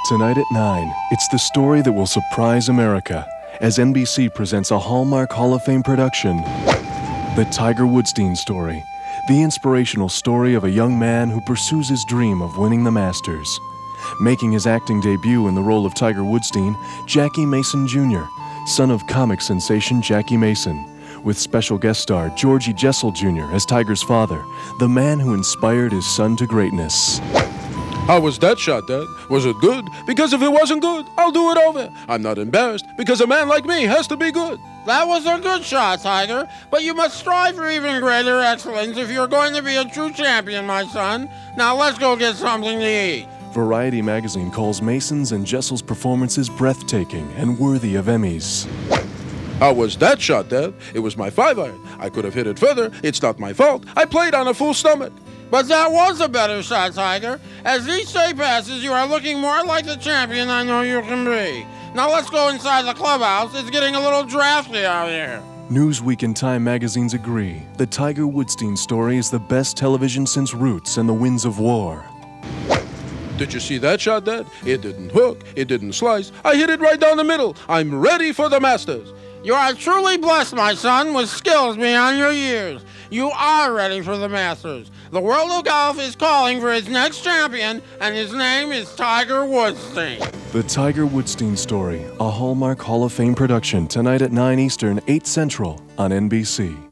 Tonight at 9, it's the story that will surprise America as NBC presents a Hallmark Hall of Fame production, The Tiger Woodstein Story, the inspirational story of a young man who pursues his dream of winning the Masters. Making his acting debut in the role of Tiger Woodstein, Jackie Mason Jr., son of comic sensation Jackie Mason, with special guest star Georgie Jessel Jr. as Tiger's father, the man who inspired his son to greatness. How was that shot, Dad? Was it good? Because if it wasn't good, I'll do it over. I'm not embarrassed, because a man like me has to be good. That was a good shot, Tiger, but you must strive for even greater excellence if you're going to be a true champion, my son. Now let's go get something to eat. Variety magazine calls Mason's and Jessel's performances breathtaking and worthy of Emmys. How was that shot, Dad? It was my 5-iron. I could have hit it further. It's not my fault. I played on a full stomach. But that was a better shot, Tiger. As each day passes, you are looking more like the champion I know you can be. Now let's go inside the clubhouse. It's getting a little drafty out here. Newsweek and Time magazines agree. The Tiger Woodstein Story is the best television since Roots and the Winds of War. Did you see that shot, Dad? It didn't hook. It didn't slice. I hit it right down the middle. I'm ready for the Masters. You are truly blessed, my son, with skills beyond your years. You are ready for the Masters. The world of golf is calling for its next champion, and his name is Tiger Woodstein. The Tiger Woodstein Story, a Hallmark Hall of Fame production, tonight at 9 Eastern, 8 Central on NBC.